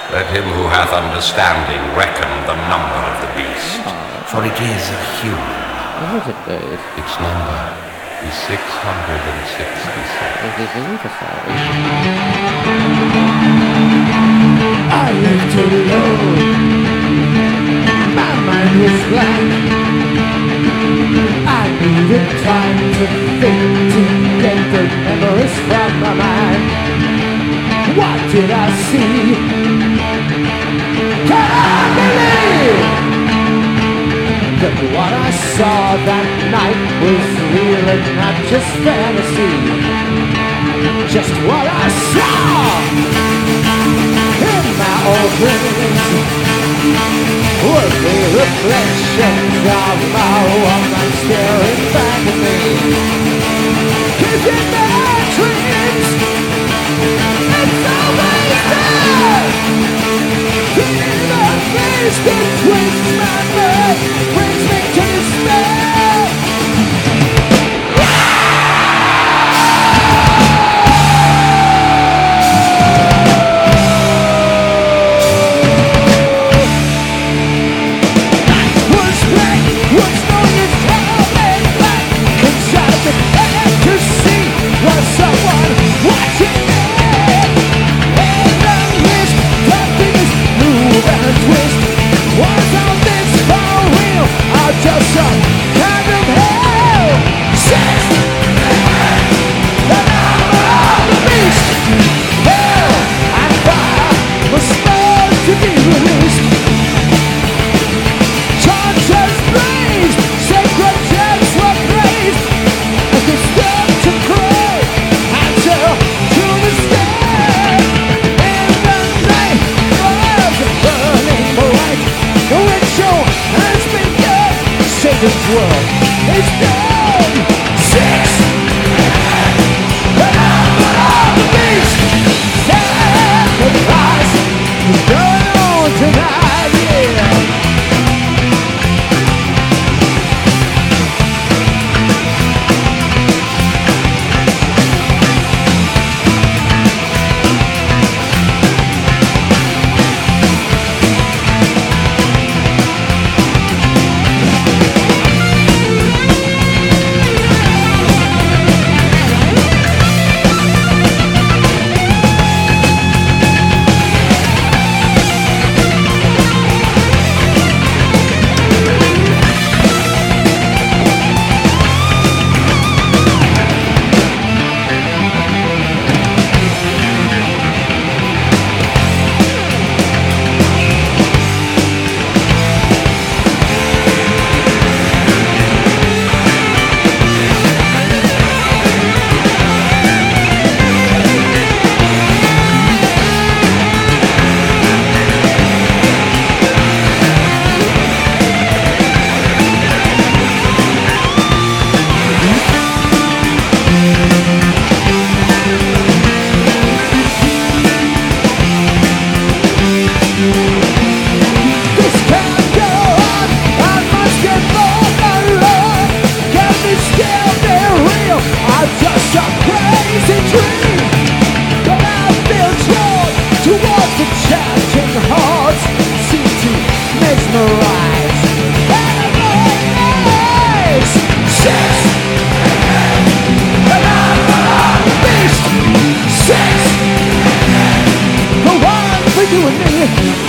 Let him who hath understanding reckon the number of the beast, for it is a human. What is it, Dave? Its number is 666. Is it really the sorry? I lived alone. My mind was blank. I needed time to think, to get the memories from my mind. What did I see? Can I believe that what I saw that night was real and not just fantasy? Just what I saw in my old dreams was the reflections of my woman staring back at me. 'Cause in my dreams, it's always there. The face that twists my mind brings me to despair. Was black, was knowing it's coming back. Inside the head to see was someone watching me. And the wrist, the fingers move and twist. Was all this for real or just some kind of hell? Six, the number of the beast. Hell and fire was supposed to be released. Torches blazed, sacred gems were praised, as they stood to pray until to the sky. In the night was burning bright. The ritual has begun. Satan's world is done. Six, the number of the beast. Sacrifice is going on tonight, yeah. This can't go on. I must get more than love. Can this still be real? I'm just a crazy dream. But I feel drawn towards the chanting hearts. Seem to mesmerize eyes. Six, the number of the beast. Six, the one for you and me.